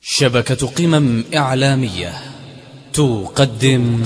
شبكة قمم إعلامية تقدم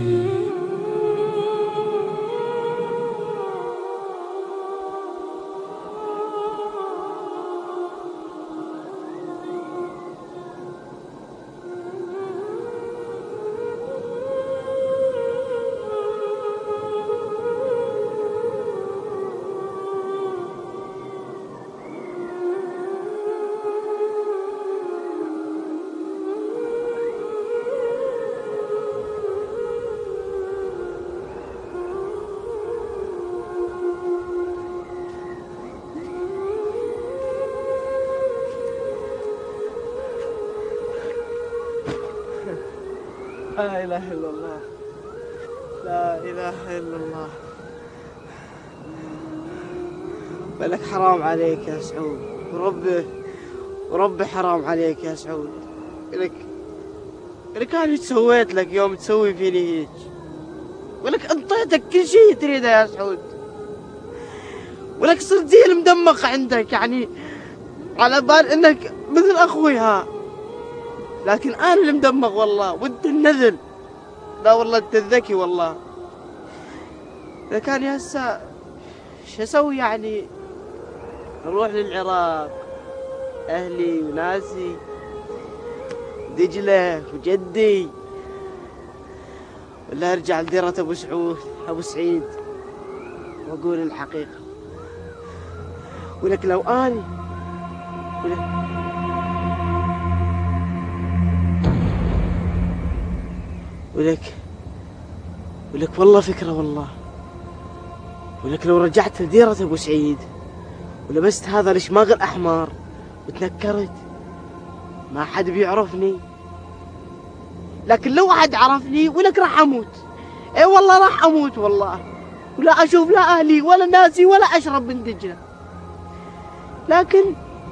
لا إله إلا الله، لا إله إلا الله. بلك حرام عليك يا سعود، وربي حرام عليك يا سعود. لك أنا سويت لك يوم تسوي فيني هيك؟ ولك انطيتك كل شيء تريده يا سعود، ولك صرت زي المدمق عندك، يعني على بال انك مثل اخوي ها، لكن انا اللي مدمغ والله، وانت النذل. لا والله انت الذكي والله. اذا كان هسه شو اسوي يعني؟ اروح للعراق، اهلي وناسي، دجلة وجدي، ولا ارجع لديرة ابو سعيد واقول الحقيقة؟ ولك لو اني ولك والله فكرة والله. ولك لو رجعت لديرة ابو سعيد ولبست هذا الشماغ الاحمر وتنكرت، ما حد بيعرفني. لكن لو حد عرفني ولك راح اموت. اي والله راح اموت والله، ولا اشوف لا اهلي ولا ناسي ولا اشرب من دجلة. لكن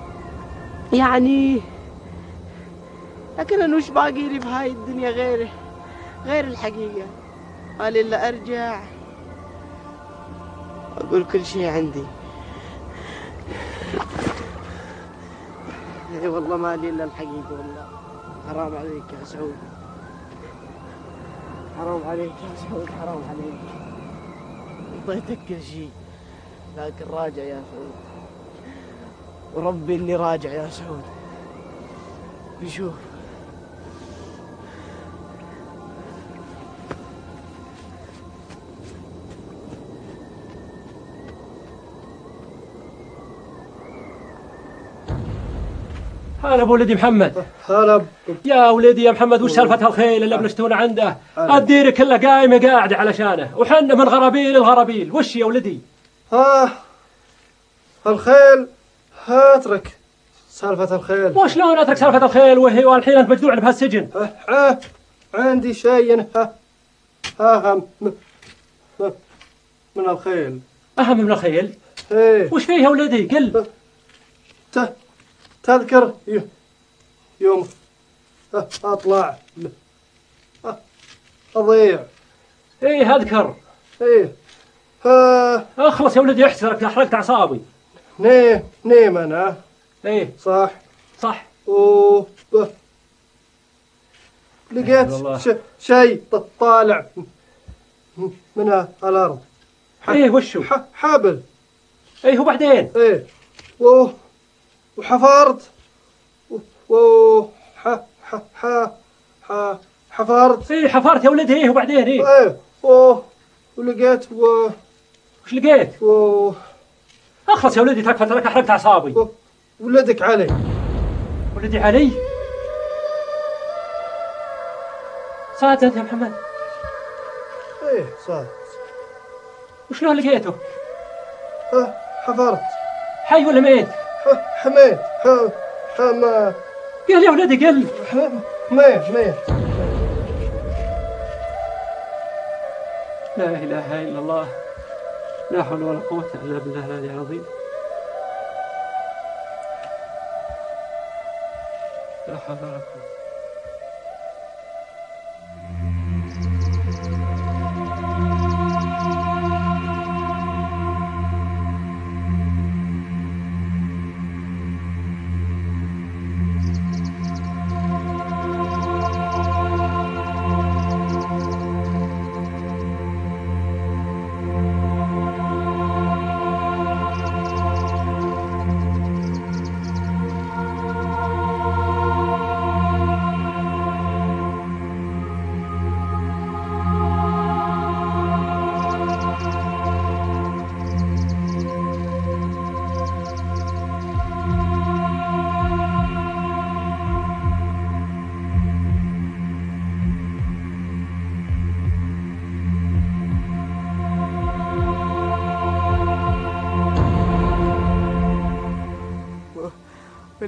انا وش باقي لي بهاي الدنيا غير الحقيقة؟ مالي الا ارجع اقول كل شيء عندي. اي والله مالي الا الحقيقة والله. حرام عليك يا سعود، حرام عليك يا سعود، حرام عليك. اعطيتك كل شيء، لكن راجع يا سعود، وربي اني راجع يا سعود. بشوف هلا ابو ولدي محمد. هلا يا ولدي يا محمد، وش سالفه الخيل اللي بنشتون عنده؟ الدير كله قايمه قاعده علشانه، وحنا من غرابيل الغرابيل. وش يا ولدي؟ الخيل. اترك سالفه الخيل. وشلون اترك سالفه الخيل وهي والحين انت مجدوع بهالسجن؟ عندي شيء اهم من الخيل. اهم من الخيل؟ ايه. وش فيه يا ولدي؟ قل. تذكر يوم اطلع اضيع؟ ايه اذكر. ايه. اخلص يا ولدي، احسرك، احرقت اعصابي. نيم انا. ايه صح. لقيت شيء طالع من الارض. ايه وشو؟ حبل. ايه وبعدين؟ ايه وحفرت حفرت. ايه حفرت يا ولدي. ايه وبعدين؟ ايه ولقيت وش لقيت؟ اخلص يا ولدي، تكفى لك، احرقت اعصابي. ولدك علي. ولدي علي؟ صادق يا محمد؟ ايه صادق. وشلون لقيته؟ حفرت. حي ولا ميت؟ حميت. قل يا ولدي قل. ميت. لا اله الا الله، لا حول ولا قوة الا بالله العلي العظيم. لا حول ولا قوة.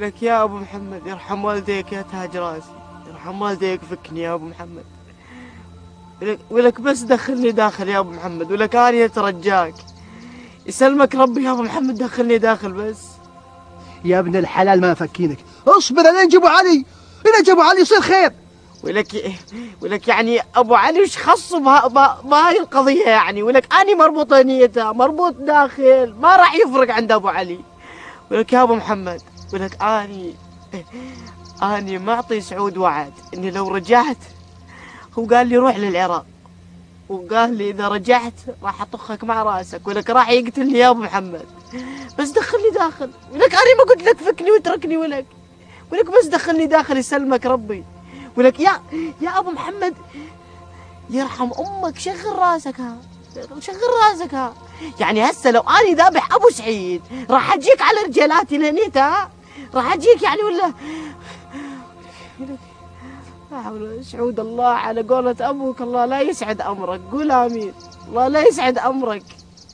ولك يا ابو محمد يرحم والديك يا تاج راسي، يرحم والديك فكني يا ابو محمد. ولك بس دخلني داخل يا ابو محمد، ولك اني اترجاك يسلمك ربي يا ابو محمد، دخلني داخل بس. يا ابن الحلال ما فكينك، اصبر لين جابوا علي، لين جابوا علي يصير خير. ولك يعني ابو علي وش خص بهاي القضيه يعني؟ ولك اني مربوط نيته، مربوط داخل، ما راح يفرق عند ابو علي. ولك يا ابو محمد، ولك اني معطي سعود وعد اني لو رجعت، هو قال لي روح للعراق، وقال لي اذا رجعت راح اطخك مع راسك، ولك راح يقتلني يا ابو محمد. بس دخلني داخل، ولك انا ما قلت لك فكني واتركني، ولك بس دخلني داخل يسلمك ربي. ولك يا ابو محمد يرحم امك، شغل راسك ها، شغل راسك ها. يعني هسه لو اني ذابح ابو سعيد راح اجيك على رجالاتي لهنيت، ها راح اجيك يعني ولا؟ لا حول. سعود الله على قولة ابوك، الله لا يسعد امرك، قول امين. الله لا يسعد امرك.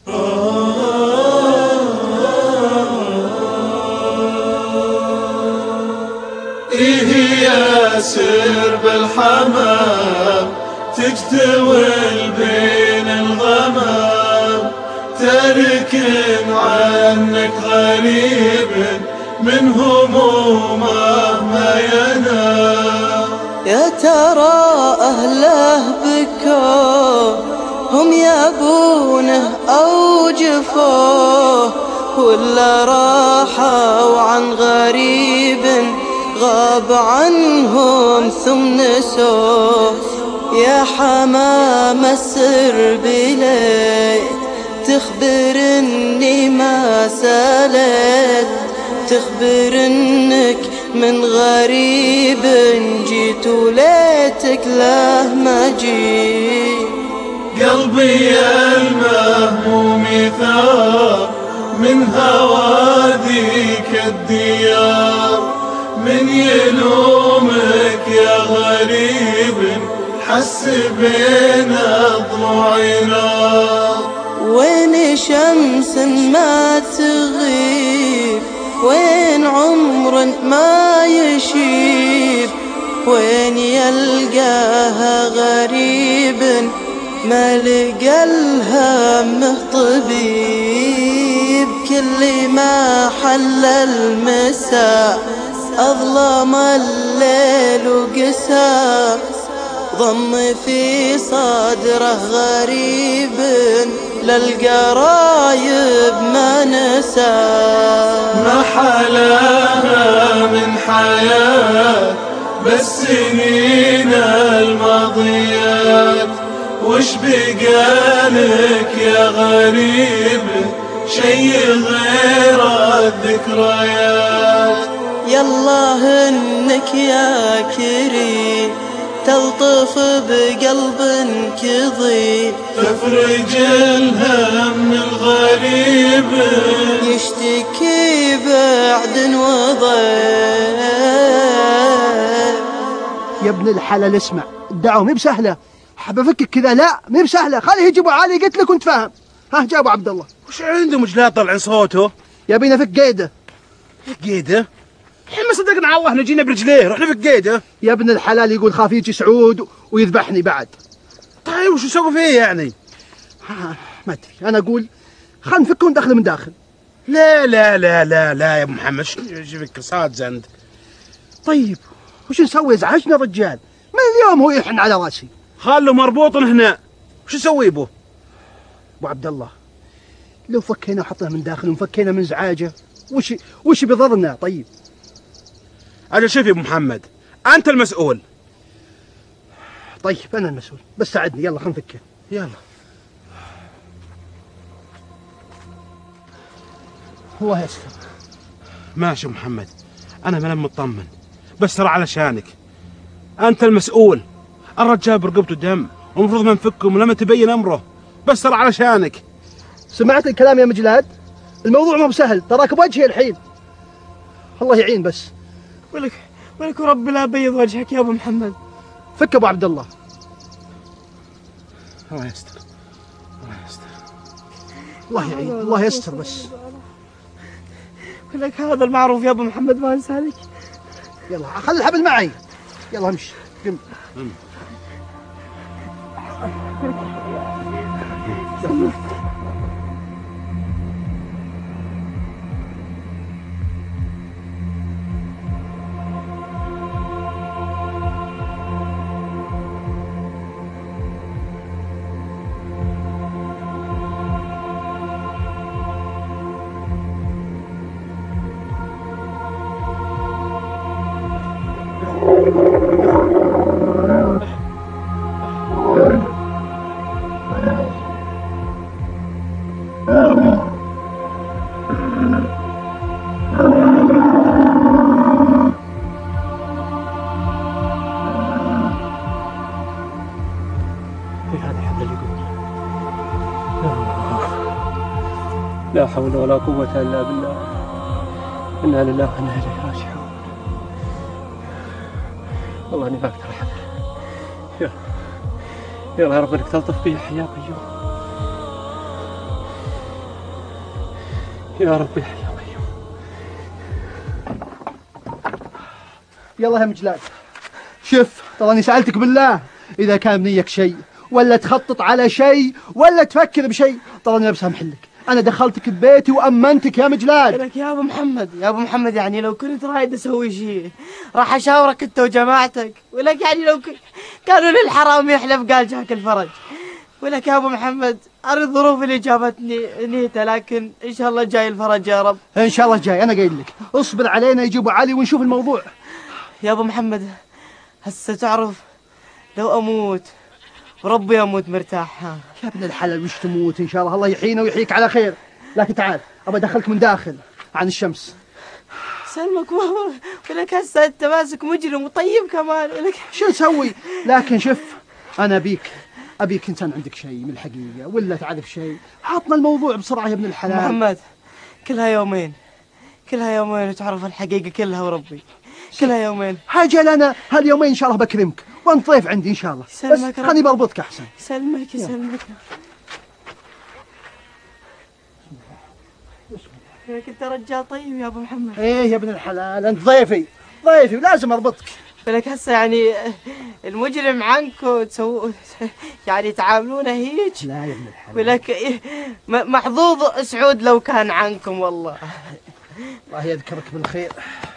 إيه ياسر بالحمام تجتول بين الغمام، تارك عنك غريب من همومه ما ينام. يا ترى أهله بكوه هم يبونه أو جفوه، ولا راحوا عن غريب غاب عنهم ثم نسوه. يا حمام السر بليت تخبرني ما سالت، تخبر انك من غريب جيت وليتك له ما جيت. قلبي المهموم ثار من هواديك الديار، من يلومك يا غريب حس بين الضلوع نار. وين شمس ما تغيب، وين عمر ما يشيب، وين يلقاها غريب ما لقى الهم طبيب. كل ما حل المساء أظلم الليل وقسى، ضم في صدره غريب للقرايب ما نسى. ما حلاها من حياة بس سنين الماضيات، وش بقالك يا غريب شي غير الذكريات. يالله انك يا كريم تلطف بقلب كظيم، تفرج الهم الغريب يشتكي بعد وضيق. يا ابن الحلال اسمع، الدعوة مي بسهلة، حاب افكك كذا، لا مي بسهلة، خليه يجيبوا علي قلت لك وانت فاهم. ها جابوا عبد الله. وش عنده مجلات طلع صوته؟ يبينا فك قيده. قيده؟ الحين ما صدقنا على الله نجينا برجليه، رحنا فك قيده. يا ابن الحلال يقول خاف يجي سعود ويذبحني بعد. طيب وش نسوي فيه يعني؟ ما ادري، انا اقول خلنا نفكه وندخله من داخل. لا لا لا لا لا يا ابو محمد، شوفك صاد زند. طيب وش نسوي؟ ازعجنا الرجال، من اليوم هو يحن على راسي. خله مربوط هنا، وش نسوي به؟ ابو عبد الله لو فكينا وحطنا من داخل وفكينا من زعاجه وش بيضرنا؟ طيب اجل شوف يا ابو محمد، انت المسؤول. طيب انا المسؤول، بس ساعدني، يلا خلينا نفكه. يلا. هو يسكر. ماشي يا محمد، انا ملم مطمن، بس ترى علشانك انت المسؤول. الرجال برقبته دم ومفروض ما نفكه لما تبين امره، بس ترى علشانك. سمعت الكلام يا مجلاد؟ الموضوع ما بسهل، تراك بوجهي الحين. الله يعين بس. ولك ورب لا بيض وجهك يا ابو محمد. فك ابو عبد الله. الله يستر، الله يستر. الله يعين، الله يستر بس. لك هذا المعروف يا ابو محمد ما انسالك. يلا خلي الحبل معي، يلا امشي قم. لا حول ولا قوة إلا بالله. إنا لله وإنا إليه راجعون. والله إني ما أقدر أحمل. يلا يا رب إنك تلطف بي يا قيوم. يا رب يا قيوم. يلا يا مجلاد، شوف تراني سألتك بالله إذا كان بنيك شيء ولا تخطط على شيء ولا تفكر بشيء، تراني بسامح لك. أنا دخلتك ببيتي وأمنتك يا مجلاد. لك يا أبو محمد، يا أبو محمد يعني لو كنت رايد أسوي شيء راح أشاورك أنت وجماعتك، ولك يعني لو كانوا للحرام يحلف قال جاك الفرج. ولك يا أبو محمد أرى الظروف اللي جابتني نيته، لكن إن شاء الله جاي الفرج يا رب. إن شاء الله جاي، أنا قايل لك اصبر علينا يجيبوا علي ونشوف الموضوع. يا أبو محمد هسه تعرف لو أموت وربي أموت مرتاح. ها يا ابن الحلال وش تموت إن شاء الله، الله يحيينا ويحييك على خير. لكن تعال أبى أدخلك من داخل عن الشمس. سلمك ولك هسه أنت ماسك مجرم وطيب كمان، ولك شو نسوي؟ لكن شوف أنا أبيك إنسان عندك شيء من الحقيقة ولا تعرف شيء، عطنا الموضوع بسرعة يا ابن الحلال. محمد كلها يومين وتعرف الحقيقة كلها وربي، كلها يومين. حاجة لنا هاليومين إن شاء الله بكرمك وأنت ضيف عندي إن شاء الله. بس خليني بربطك أحسن. يسلمك. انت رجال طيب يا ابو محمد. ايه يا ابن الحلال انت ضيفي ولازم اربطك. لك هسه يعني المجرم عنكم تسووا يعني تعاملونه هيك؟ لا يا ابن الحلال. ولك محظوظ سعود لو كان عنكم والله. الله يذكرك بالخير.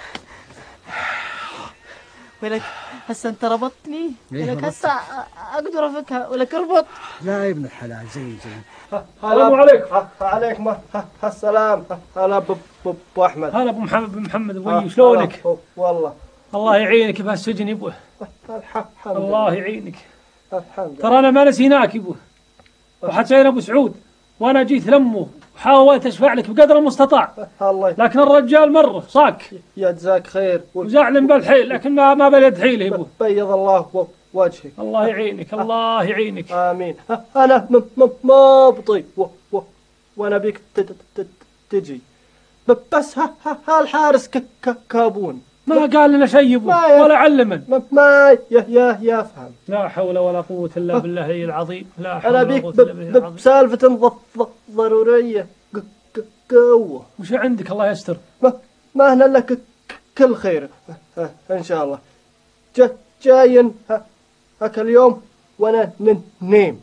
ولك هسه انت ربطتني، ولك هسه اقدر افكها، ولك اربط. لا يا ابن الحلال زين. السلام عليكم. عليكم السلام. هلا ابو احمد. هلا ابو محمد ابوي، شلونك؟ والله الله يعينك بهالسجن يا ابوه. الله يعينك. الحمد لله. ترى انا ما نسيناك يا ابوه، وحتى ابو سعود وانا جيت لمه وحاولت اشفع لك بقدر المستطاع، الله لكن الرجال مره صاك يجزاك خير وزعلن بالحيل، لكن ما بلد حيله يا ابوه. بيض الله وجهك. الله يعينك. الله يعينك. امين. انا ما بطيء وانا بيك تجي، بس هالحارس كابون ما قال لنا شيء ابوه ولا علمنا. ما يفهم. لا حول ولا قوة الا بالله العلي العظيم. لا حول انا ولا بيك قوة الا بالله العظيم. بسالفة ضرورية قوة. وش عندك؟ الله يستر. ما هنا لك كل خير ان شاء الله. جاين هاك اليوم وانا نيم.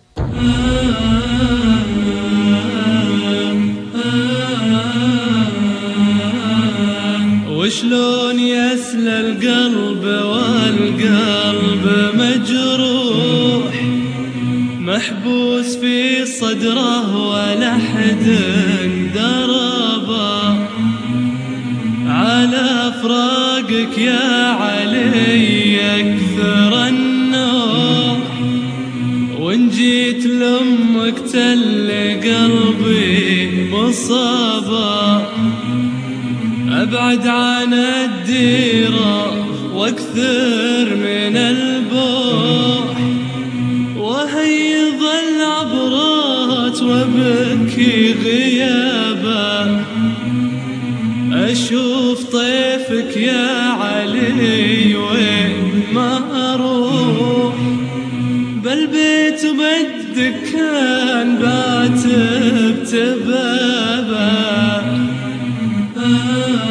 وشلون يسلى القلب والقلب مجروح، محبوس في صدره ولا حد دربه، على فراقك يا علي يكثر النوح، وان جيت لامك تل قلبي مصابه، أبعد عن الديرة واكثر من البوح، وهيض العبرات وبكي غيابه، أشوف طيفك يا علي وين ما أروح، بالبيت وبالدكان بات بتبابه.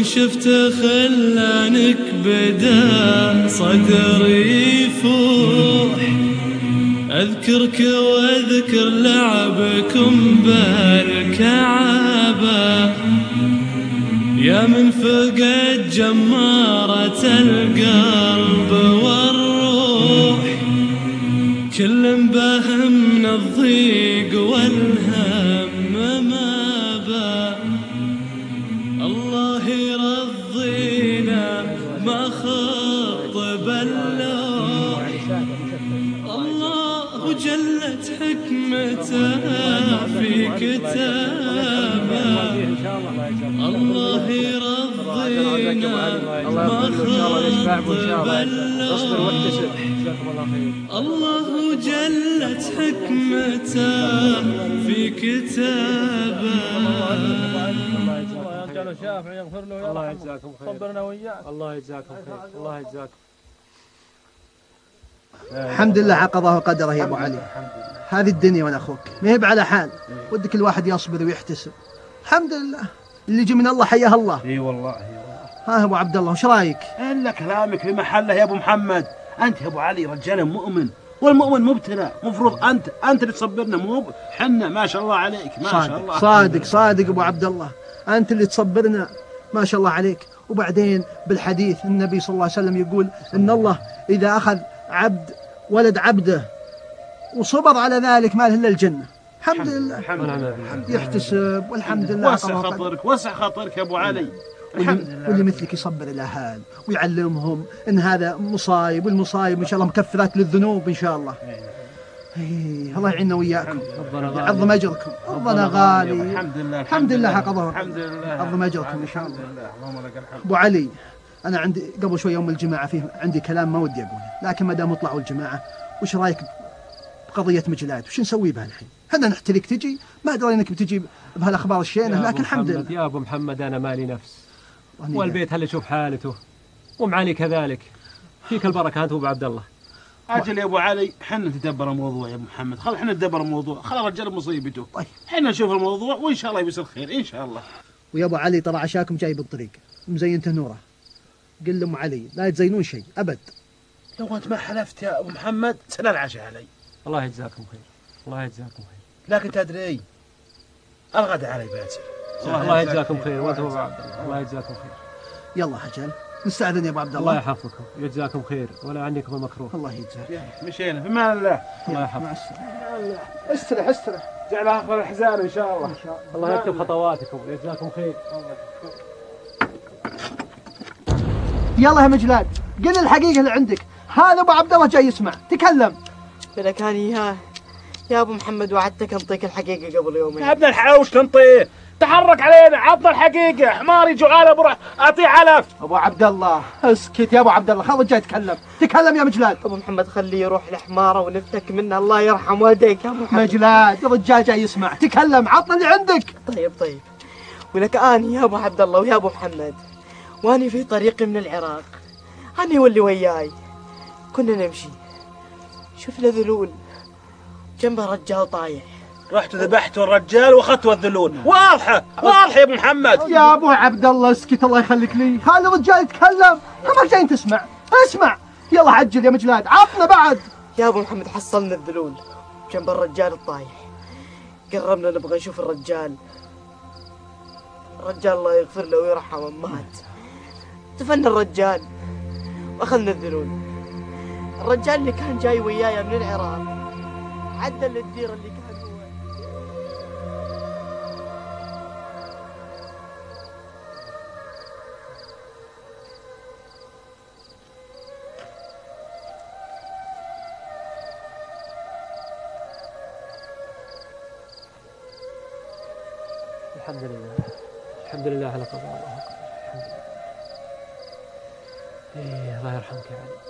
شفت خلانك بدا صدري يفوح، أذكرك وأذكر لعبكم بالكعبة، يا من فقد جمارة القلب والروح، كل به من الضيق والهم ما با، الله يرضينا ما خطب اللوح، الله جلت حكمته في كتابه، الله يرضينا ما خطب اللوح، الله جلت حكمته في كتابه. الله يجزاكم خير، صبرنا وياك. الله يجزاكم خير، الله يجزاكم. الحمد لله عقضه وقدره يا ابو علي. هذه الدنيا وانا اخوك ما هي على حال، ودك الواحد يصبر ويحتسب. الحمد لله اللي يجي من الله حياه الله. اي والله. ها ابو عبد الله وش رايك؟ الا كلامك في محله يا ابو محمد. انت يا ابو علي رجال مؤمن، والمؤمن مبتلى، مفروض انت اللي تصبرنا، مو حنا. ما شاء الله عليك، ما شاء الله. صادق ابو عبد الله، انت اللي تصبرنا ما شاء الله عليك. وبعدين بالحديث النبي صلى الله عليه وسلم يقول ان الله اذا اخذ عبد ولد عبده وصبر على ذلك ما له الا الجنه. الحمد لله يحتسب والحمد لله. وسع خاطرك يا ابو علي. واللي مثلك يصبر الاهل ويعلمهم ان هذا مصايب، والمصايب ان شاء الله مكفرات للذنوب ان شاء الله. الله يعيننا وياكم، يعظم اجركم. ربنا غالي. الحمد لله حقضه. عظم اجركم ان شاء الله. ابو علي انا عندي قبل شوي يوم الجماعه فيه عندي كلام ما ودي اقوله، لكن ما دام طلعوا الجماعه وش رايك بقضيه مجلاد؟ وش نسوي بها الحين؟ احنا نحتلك تجي، ما ادري انك بتجي بهالاخبار الشينه، لكن الحمد لله. يا ابو محمد انا مالي نفس، والبيت هل يشوف حالته، ومعالي كذلك. فيك البركه انت وابو عبد الله. اجل يا ابو علي، حنا نتدبر الموضوع يا ابو محمد. خل حنا ندبر الموضوع، خل الرجال مصيبته. طيب حنا نشوف الموضوع وان شاء الله بيصير خير ان شاء الله. ويا ابو علي ترى عشاكم جاي بالطريق مزين تنوره، قل لهم علي لا يتزينون شيء ابد. لو انت ما حلفت يا ابو محمد سنة العشاء علي. الله يجزاكم خير، الله يجزاكم خير. لكن تدري الغداء علي باسل. الله يجزاكم خير وانتم ابو عبد الله. الله يجزاكم خير. يلا حجل نستأذن يا ابو عبد الله. الله يحفظكم يجزاكم خير ولا عندكم المكروه. الله يجزاك. مشينا في امان الله. الله يحفظك. مع السلامة. استرح جعلها اخر الحزان ان شاء الله. الله يكتب خطواتكم يجزاكم خير. يلا يا مجلاد قل الحقيقة اللي عندك. هذا ابو عبد الله جاي يسمع، تكلم. لك أنا يا ابو محمد وعدتك انطيك الحقيقة قبل يومين. يا ابن الحوش تنطيه، تحرك علينا، عطنا الحقيقة. حماري جعانة بروح اعطيه علف. ابو عبد الله اسكت يا ابو عبد الله، خل جاي يتكلم. تكلم يا مجلاد. ابو محمد خليه يروح لحماره ونفتك منه، الله يرحم والديك يا ابو محمد. مجلاد الرجال جاي يسمع، تكلم عطنا اللي عندك. طيب ولك اني يا ابو عبد الله ويا ابو محمد، واني في طريقي من العراق، اني واللي وياي كنا نمشي، شفنا ذلول جنبه رجال طايح. رحت ذبحتوا الرجال واخذتوا الذلول. واضحة يا ابو محمد. يا ابو عبد الله اسكت الله يخليك لي، هذا الرجال يتكلم، ما جايين تسمع. اسمع يلا عجل يا مجلاد، عطنا بعد. يا ابو محمد حصلنا الذلول جنب الرجال الطايح، قربنا نبغى نشوف الرجال الله يغفر له ويرحمه مات. دفنا الرجال واخذنا الذلول. الرجال اللي كان جاي وياي من العراق عدى للدير اللي كان جوا. الحمد لله الحمد لله على قضاء الله وقدره. الحمد لله. الله يرحمك يا علي.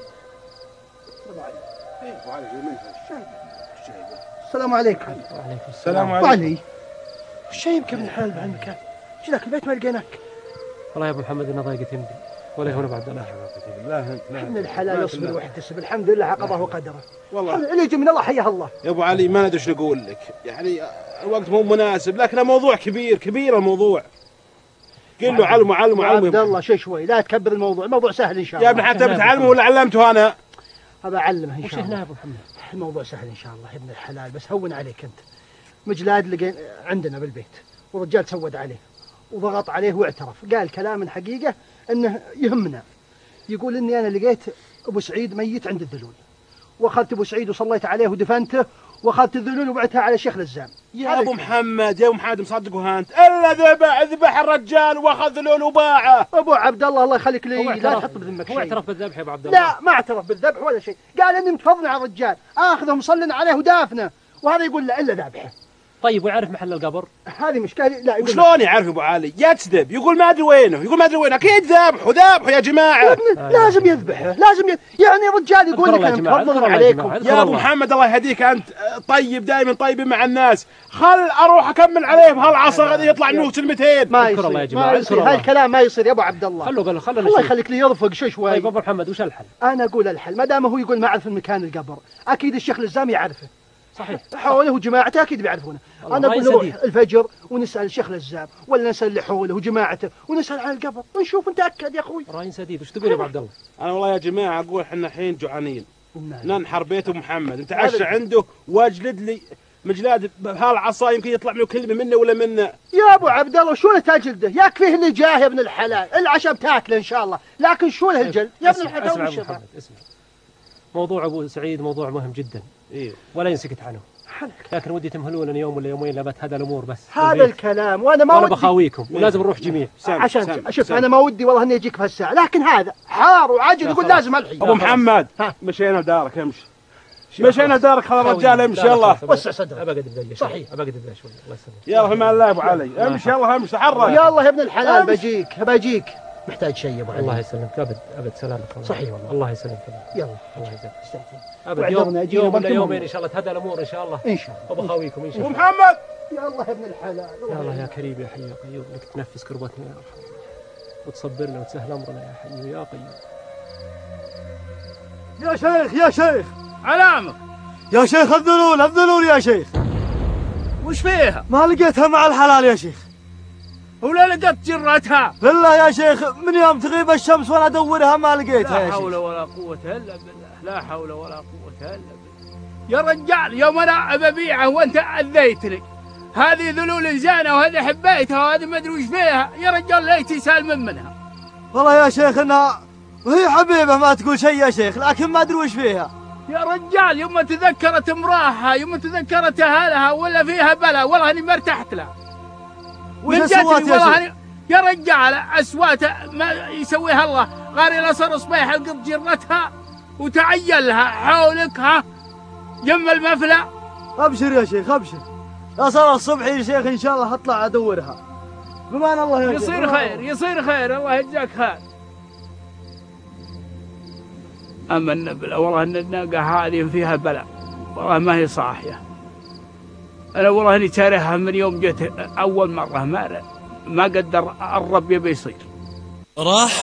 السلام عليكم. وعليكم السلام. وعلي وش يمكن من الحلال بهالمكان؟ ايش ذاك البيت ما لقيناك؟ والله يا ابو محمد انه ضيقت يمدي ولا هنا بعد الله. من الحلال يصبر ويحتسب، الحمد لله عقضه وقدره. والله اللي يجي من الله حياه الله. يا ابو علي ما ندري ايش نقول لك، يعني الوقت مو مناسب، لكن موضوع كبير الموضوع. قل له علمه علمه علمه عبد الله شوي لا تكبر الموضوع سهل ان شاء الله. يا ابن حتى بتعلمه ولا علمته انا؟ هذا اعلمه ان وش شاء هنا الله. يا ابو محمد؟ الموضوع سهل ان شاء الله يا ابن الحلال، بس هون عليك انت. مجلاد لقينا عندنا بالبيت ورجال سود عليه وضغط عليه واعترف، قال كلام حقيقه انه يهمنا. يقول اني انا لقيت ابو سعيد ميت عند الذلول، واخذت ابو سعيد وصليت عليه ودفنته، واخذت الذلول وبعتها على الشيخ لزام. يا ابو محمد يا ابو محمد مصدقه انت الا ذبح الرجال واخذ ذلول وباعه. ابو عبد الله يخليك لي لا تحط بذمك شيء. هو اعترف بالذبح يا ابو عبد الله؟ لا ما اعترف بالذبح ولا شيء، قال اني متفضل على الرجال اخذه مصلنا عليه ودافنه، وهذا يقول لا الا ذابحه. طيب ويعرف محل القبر؟ هذه مشكله. لا يقول وشلون يعرف ابو علي؟ يكذب يقول ما ادري وينه، يقول ما ادري وينه، اكيد ذابحه يا جماعه. لازم يذبحه، يعني الرجال يقول لك انا متفضل عليكم. يا ابو محمد الله يهديك انت طيب دائما طيب مع الناس، خل اروح اكمل عليه بهالعصا غادي يطلع منه كلمتين. ما يصير الله يا جماعه، ما يصير هالكلام ما يصير يا ابو عبد الله. خلونا الله يخليك لي يرفق شوي. طيب ابو محمد وش الحل؟ انا اقول الحل، ما دام هو يقول ما اعرف المكان القبر، اكيد الشيخ لزام يعرفه. صحيح. حوله وجماعته اكيد بيعرفونه. انا اقول نروح الفجر ونسال الشيخ لزام ولا نسال اللي حوله وجماعته ونسال على القبر ونشوف نتاكد يا اخوي. راي سديد. وش تقول يا ابو عبد الله؟ انا والله يا جماعه اقول احنا الحين جوعانين، ننحر بيت ابو محمد نتعشى عنده واجلد لي مجلاد بهالعصا يمكن يطلع منه كلمه منه ولا منه. يا ابو عبد الله شو له تجلده؟ يكفيه اللي جاه يا ابن الحلال، العشاء بتاكله ان شاء الله، لكن شو له الجلد يا ابن الحلال؟ اسمع ابو محمد اسمع، موضوع ابو سعيد موضوع مهم جدا ولا ينسكت عنه، لكن ودي تمهلون يوم ولا يومين لبت هذا الامور بس. هذا الكلام وانا ما ودي بخاويكم ولازم نروح جميع عشان شوف انا ما ودي والله اني اجيك في هالساعه، لكن هذا حار وعجل يقول لازم الحين. ابو محمد مشينا لدارك امشي، مشينا لدارك خلاص الرجال امشي يلا وسع صدرك. ابقى قد صحيح ابقى قد شوي الله يسلمك. يلا في امان الله يا ابو علي امشي يلا امشي تحرك يلا يا ابن الحلال بجيك محتاج شيء يا ابو علي. الله يسلمك ابد سلامك. صحيح والله الله يسلمك. يلا الله يجزاك استعجل ابد يوم ولا يومين ان شاء الله تهدى الامور ان شاء الله. ان شاء الله وبخاويكم ان شاء ابو الله. محمد يلا يا ابن الحلال. يلا يا كريم يا حي يا قيوم لك تنفس كربتنا يا ارحم وتصبرنا وتسهل امرنا يا حي يا قيوم. يا شيخ علامك يا شيخ الذلول يا شيخ. وش فيها؟ ما لقيتها مع الحلال يا شيخ. ولا لقيت جرتها؟ بالله يا شيخ من يوم تغيب الشمس وانا ادورها ما لقيتها يا لا شيخ. حول ولا قوة الا بالله، لا حول ولا قوة الا بالله. يا رجال يوم انا ببيعه وانت اذيتني، هذه ذلول زانة وهذه حبيتها وهذه ما ادري وش فيها، يا رجال ليتي سالم منها. والله يا شيخ انها وهي حبيبه ما تقول شيء يا شيخ، لكن ما ادري وش فيها. يا رجال يوم تذكرت امراها يوم تذكرت اهلها ولا فيها بلا والله اني ما ارتحت لها. وش السوات يا شيخ؟ يا رجال أسوات ما يسويها الله، غاري الأصر صبيح القط جرتها وتعيلها حولك ها يم المفلى. أبشر يا شيخ أبشر، أصر الصبح يا شيخ إن شاء الله أطلع أدورها بمان الله يا يصير شيخ. خير يصير خير الله يجزاك خير. أما النبلة والله أن الناقة هذه فيها بلاء والله ما هي صاحية. أنا والله إني تاريخها من يوم جيت أول مرة ما قدر الرب يبي يصير. راح